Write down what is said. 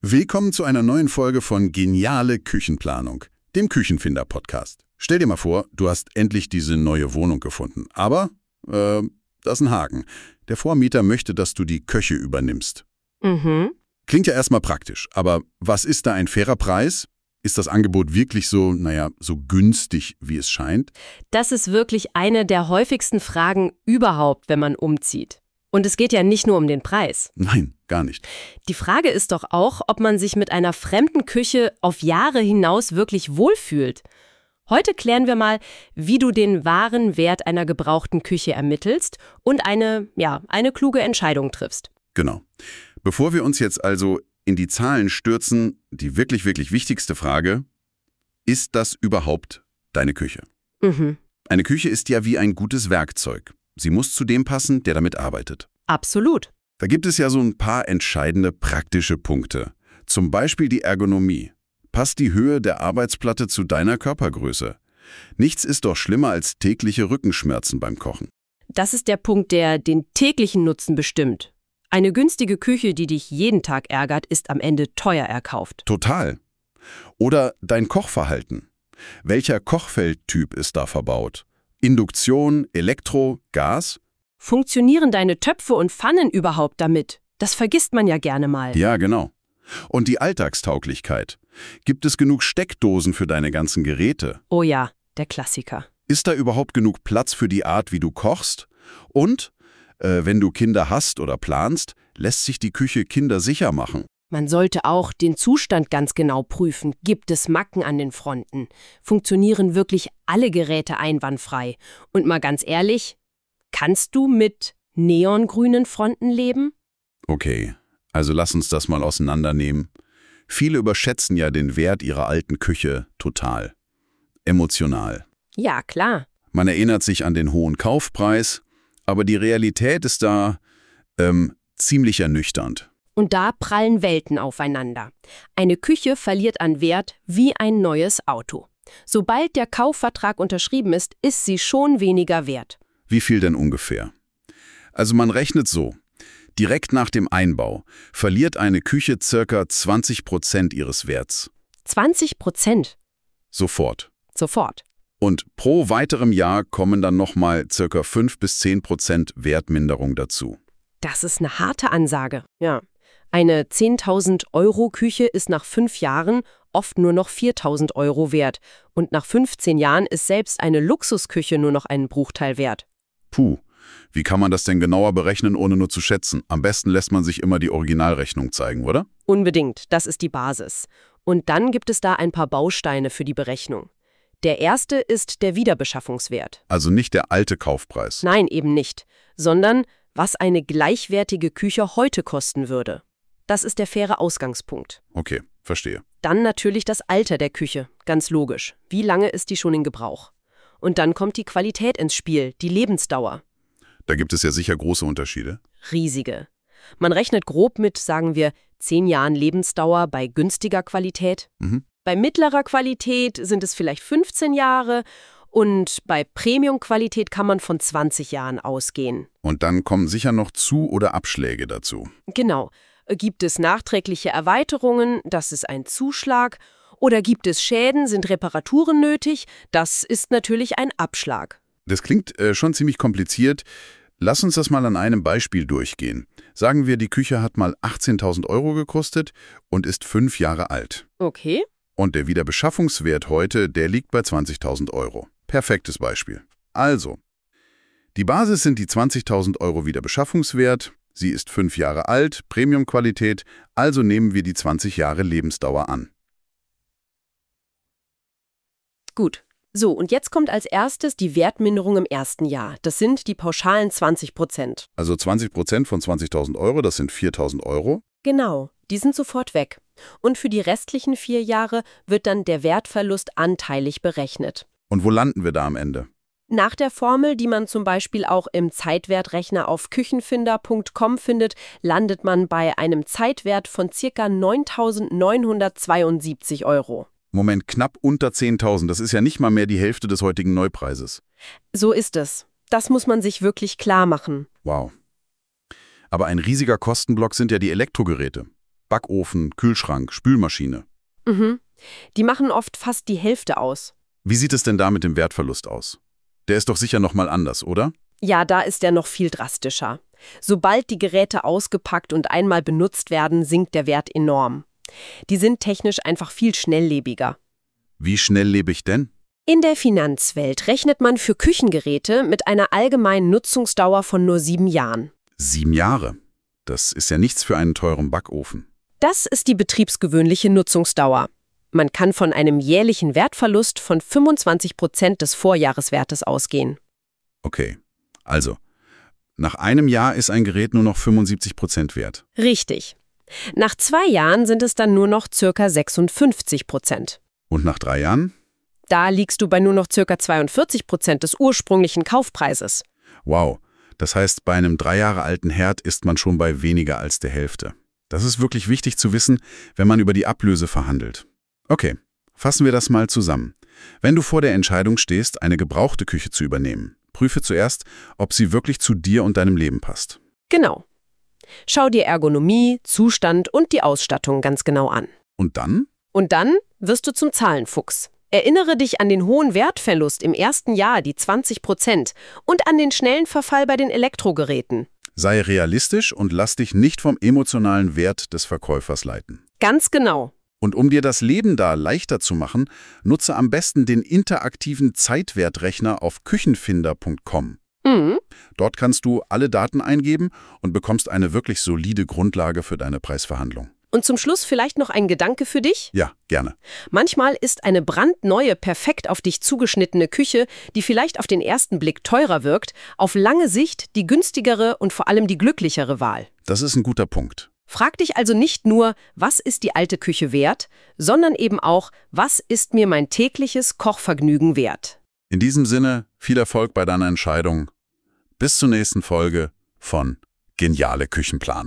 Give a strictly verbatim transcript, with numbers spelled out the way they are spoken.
Willkommen zu einer neuen Folge von Geniale Küchenplanung, dem Küchenfinder-Podcast. Stell dir mal vor, du hast endlich diese neue Wohnung gefunden. Aber, äh, da ist ein Haken. Der Vormieter möchte, dass du die Küche übernimmst. Mhm. Klingt ja erstmal praktisch, aber was ist da ein fairer Preis? Ist das Angebot wirklich so, naja, so günstig, wie es scheint? Das ist wirklich eine der häufigsten Fragen überhaupt, wenn man umzieht. Und es geht ja nicht nur um den Preis. Nein, gar nicht. Die Frage ist doch auch, ob man sich mit einer fremden Küche auf Jahre hinaus wirklich wohlfühlt. Heute klären wir mal, wie du den wahren Wert einer gebrauchten Küche ermittelst und eine, ja, eine kluge Entscheidung triffst. Genau. Bevor wir uns jetzt also in die Zahlen stürzen, die wirklich, wirklich wichtigste Frage, ist das überhaupt deine Küche? Mhm. Eine Küche ist ja wie ein gutes Werkzeug. Sie muss zu dem passen, der damit arbeitet. Absolut. Da gibt es ja so ein paar entscheidende praktische Punkte. Zum Beispiel die Ergonomie. Passt die Höhe der Arbeitsplatte zu deiner Körpergröße? Nichts ist doch schlimmer als tägliche Rückenschmerzen beim Kochen. Das ist der Punkt, der den täglichen Nutzen bestimmt. Eine günstige Küche, die dich jeden Tag ärgert, ist am Ende teuer erkauft. Total. Oder dein Kochverhalten. Welcher Kochfeldtyp ist da verbaut? Induktion, Elektro, Gas? Funktionieren deine Töpfe und Pfannen überhaupt damit? Das vergisst man ja gerne mal. Ja, genau. Und die Alltagstauglichkeit. Gibt es genug Steckdosen für deine ganzen Geräte? Oh ja, der Klassiker. Ist da überhaupt genug Platz für die Art, wie du kochst? Und, äh, wenn du Kinder hast oder planst, lässt sich die Küche kindersicher machen? Man sollte auch den Zustand ganz genau prüfen. Gibt es Macken an den Fronten? Funktionieren wirklich alle Geräte einwandfrei? Und mal ganz ehrlich, kannst du mit neongrünen Fronten leben? Okay, also lass uns das mal auseinandernehmen. Viele überschätzen ja den Wert ihrer alten Küche total. Emotional. Ja, klar. Man erinnert sich an den hohen Kaufpreis, aber die Realität ist da ähm, ziemlich ernüchternd. Und da prallen Welten aufeinander. Eine Küche verliert an Wert wie ein neues Auto. Sobald der Kaufvertrag unterschrieben ist, ist sie schon weniger wert. Wie viel denn ungefähr? Also man rechnet so. Direkt nach dem Einbau verliert eine Küche ca. zwanzig Prozent ihres Werts. zwanzig Prozent? Sofort. Sofort. Und pro weiterem Jahr kommen dann nochmal ca. fünf bis zehn Prozent Wertminderung dazu. Das ist eine harte Ansage. Ja. Eine zehntausend Euro Küche ist nach fünf Jahren oft nur noch viertausend Euro wert. Und nach fünfzehn Jahren ist selbst eine Luxusküche nur noch einen Bruchteil wert. Puh, wie kann man das denn genauer berechnen, ohne nur zu schätzen? Am besten lässt man sich immer die Originalrechnung zeigen, oder? Unbedingt, das ist die Basis. Und dann gibt es da ein paar Bausteine für die Berechnung. Der erste ist der Wiederbeschaffungswert. Also nicht der alte Kaufpreis. Nein, eben nicht, sondern was eine gleichwertige Küche heute kosten würde. Das ist der faire Ausgangspunkt. Okay, verstehe. Dann natürlich das Alter der Küche, ganz logisch. Wie lange ist die schon in Gebrauch? Und dann kommt die Qualität ins Spiel, die Lebensdauer. Da gibt es ja sicher große Unterschiede. Riesige. Man rechnet grob mit, sagen wir, zehn Jahren Lebensdauer bei günstiger Qualität. Mhm. Bei mittlerer Qualität sind es vielleicht fünfzehn Jahre und bei Premium-Qualität kann man von zwanzig Jahren ausgehen. Und dann kommen sicher noch Zu- oder Abschläge dazu. Genau. Gibt es nachträgliche Erweiterungen, das ist ein Zuschlag. Oder gibt es Schäden, sind Reparaturen nötig, das ist natürlich ein Abschlag. Das klingt äh, schon ziemlich kompliziert. Lass uns das mal an einem Beispiel durchgehen. Sagen wir, die Küche hat mal achtzehntausend Euro gekostet und ist fünf Jahre alt. Okay. Und der Wiederbeschaffungswert heute, der liegt bei zwanzigtausend Euro. Perfektes Beispiel. Also, die Basis sind die zwanzigtausend Euro Wiederbeschaffungswert. Sie ist fünf Jahre alt, Premium-Qualität, also nehmen wir die zwanzig Jahre Lebensdauer an. Gut. So, und jetzt kommt als erstes die Wertminderung im ersten Jahr. Das sind die pauschalen zwanzig Prozent. Also zwanzig Prozent von zwanzigtausend Euro, das sind viertausend Euro. Genau, die sind sofort weg. Und für die restlichen vier Jahre wird dann der Wertverlust anteilig berechnet. Und wo landen wir da am Ende? Nach der Formel, die man zum Beispiel auch im Zeitwertrechner auf küchenfinder punkt com findet, landet man bei einem Zeitwert von ca. neuntausendneunhundertzweiundsiebzig Euro. Moment, knapp unter zehntausend. Das ist ja nicht mal mehr die Hälfte des heutigen Neupreises. So ist es. Das muss man sich wirklich klar machen. Wow. Aber ein riesiger Kostenblock sind ja die Elektrogeräte. Backofen, Kühlschrank, Spülmaschine. Mhm. Die machen oft fast die Hälfte aus. Wie sieht es denn da mit dem Wertverlust aus? Der ist doch sicher noch mal anders, oder? Ja, da ist der noch viel drastischer. Sobald die Geräte ausgepackt und einmal benutzt werden, sinkt der Wert enorm. Die sind technisch einfach viel schnelllebiger. Wie schnelllebig denn? In der Finanzwelt rechnet man für Küchengeräte mit einer allgemeinen Nutzungsdauer von nur sieben Jahren. Sieben Jahre. Das ist ja nichts für einen teuren Backofen. Das ist die betriebsgewöhnliche Nutzungsdauer. Man kann von einem jährlichen Wertverlust von fünfundzwanzig Prozent des Vorjahreswertes ausgehen. Okay, also, nach einem Jahr ist ein Gerät nur noch fünfundsiebzig Prozent wert. Richtig. Nach zwei Jahren sind es dann nur noch ca. sechsundfünfzig Prozent. Und nach drei Jahren? Da liegst du bei nur noch ca. zweiundvierzig Prozent des ursprünglichen Kaufpreises. Wow, das heißt, bei einem drei Jahre alten Herd ist man schon bei weniger als der Hälfte. Das ist wirklich wichtig zu wissen, wenn man über die Ablöse verhandelt. Okay, fassen wir das mal zusammen. Wenn du vor der Entscheidung stehst, eine gebrauchte Küche zu übernehmen, prüfe zuerst, ob sie wirklich zu dir und deinem Leben passt. Genau. Schau dir Ergonomie, Zustand und die Ausstattung ganz genau an. Und dann? Und dann wirst du zum Zahlenfuchs. Erinnere dich an den hohen Wertverlust im ersten Jahr, die zwanzig Prozent, und an den schnellen Verfall bei den Elektrogeräten. Sei realistisch und lass dich nicht vom emotionalen Wert des Verkäufers leiten. Ganz genau. Und um dir das Leben da leichter zu machen, nutze am besten den interaktiven Zeitwertrechner auf küchenfinder punkt com. Mhm. Dort kannst du alle Daten eingeben und bekommst eine wirklich solide Grundlage für deine Preisverhandlung. Und zum Schluss vielleicht noch ein Gedanke für dich? Ja, gerne. Manchmal ist eine brandneue, perfekt auf dich zugeschnittene Küche, die vielleicht auf den ersten Blick teurer wirkt, auf lange Sicht die günstigere und vor allem die glücklichere Wahl. Das ist ein guter Punkt. Frag dich also nicht nur, was ist die alte Küche wert, sondern eben auch, was ist mir mein tägliches Kochvergnügen wert? In diesem Sinne, viel Erfolg bei deiner Entscheidung. Bis zur nächsten Folge von Geniale Küchenplanung.